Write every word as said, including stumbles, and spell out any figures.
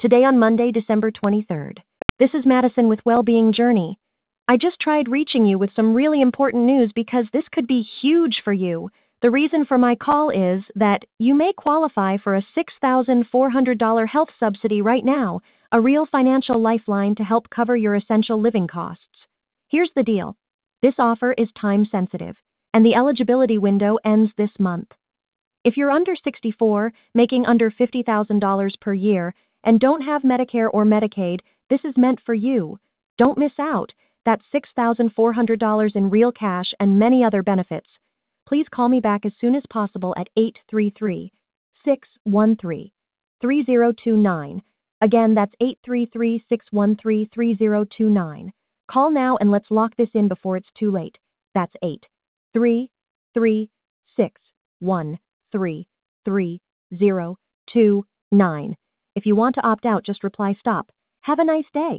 today on Monday, December twenty-third. This is Madison with Wellbeing Journey. I just tried reaching you with some really important news because this could be huge for you. The reason for my call is that you may qualify for a six thousand four hundred dollars health subsidy right now, a real financial lifeline to help cover your essential living costs. Here's the deal. This offer is time sensitive, and the eligibility window ends this month. If you're under sixty-four, making under fifty thousand dollars per year, and don't have Medicare or Medicaid, this is meant for you. Don't miss out. That's six thousand four hundred dollars in real cash and many other benefits. Please call me back as soon as possible at eight three three, six one three, three zero two nine. Again, that's eight three three, six one three, three zero two nine. Call now and let's lock this in before it's too late. That's eight three three, six one three, three zero two nine. If you want to opt out, just reply stop. Have a nice day.